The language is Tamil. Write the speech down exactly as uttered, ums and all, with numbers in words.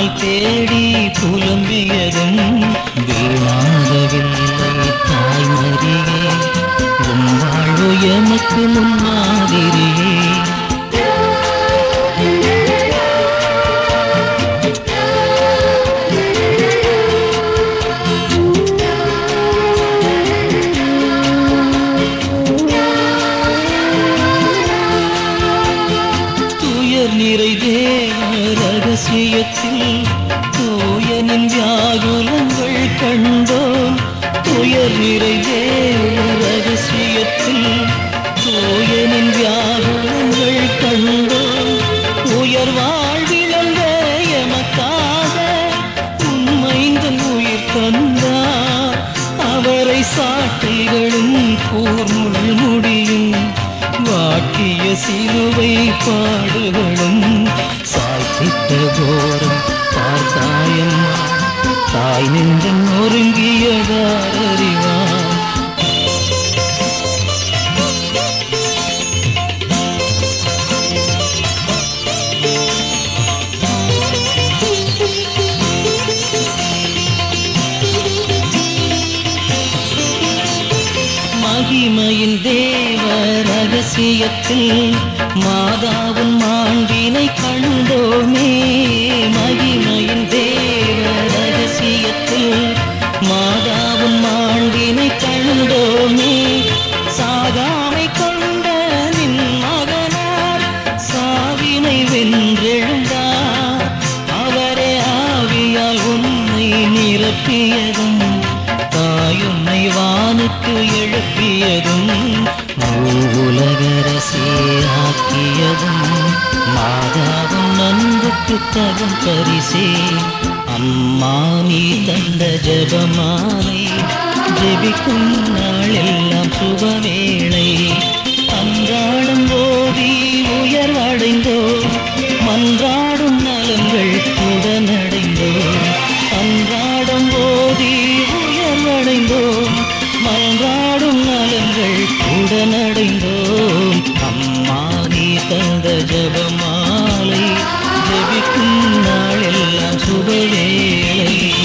பால் தேடி புலம்பியதும் வீணாகவில்லை தாய்மரியே, உன் வாழ்வு எமக்கு முன்மாதிரியே. நிறை தேவ ரகசியத்தில் தூயனின் வியாகுலங்கள் கண்டோம். துயர் நிறை தேவ ரகசியத்தில் தூயனின் வியாகுலங்கள் கண்டோம். உயர் வாழ்விழந்த எமக்காக உண்மைந்தன் உயிர் தந்தார். அவரை சாட்டைகளும் கூர்முள் முடியும் வாட்டிய சிலுவை பாடுகளும் சாய்த்திட்ட கோரம் பார்த்தாயம்மா, தாய் நெஞ்சம் ஒருங்கியதார் அறிவார். மகிமையின் தேவ ரகசியத்தில் மாதாவின் மாண்பினை கண்டோமே. மகிமையின் தேவ ரகசியத்தில் மாதாவின் மாண்பினை கண்டோமே. சாகாமை கொண்ட நின் மகனார் சாவினை வென்றெழுந்தார். அவரே ஆவியால் உன்னை நிரப்பியதும் தாயுன்னை வானுக்கு எழுப்பியதும் உலகரசே ஆக்கியதும் மாதாவும் நன்புக்கு தகும் பரிசே. அம்மா நீ தந்த ஜபமாலை ஜெபிக்கும் நாளெல்லாம் சுபவேளை. அன்றாடம் ஓடி உயர்வடைந்தோ மன்றாடும் நலங்கள் உடனடைந்தோ. அன்றாடம் ஓடி உயர்வடைந்தோம் மன்றாடும் நலங்கள் உடனடைந்தோம். அம்மா நீ தந்த ஜபமாலை ஜெபிக்கும் நாளெல்லாம் சுபவேளை.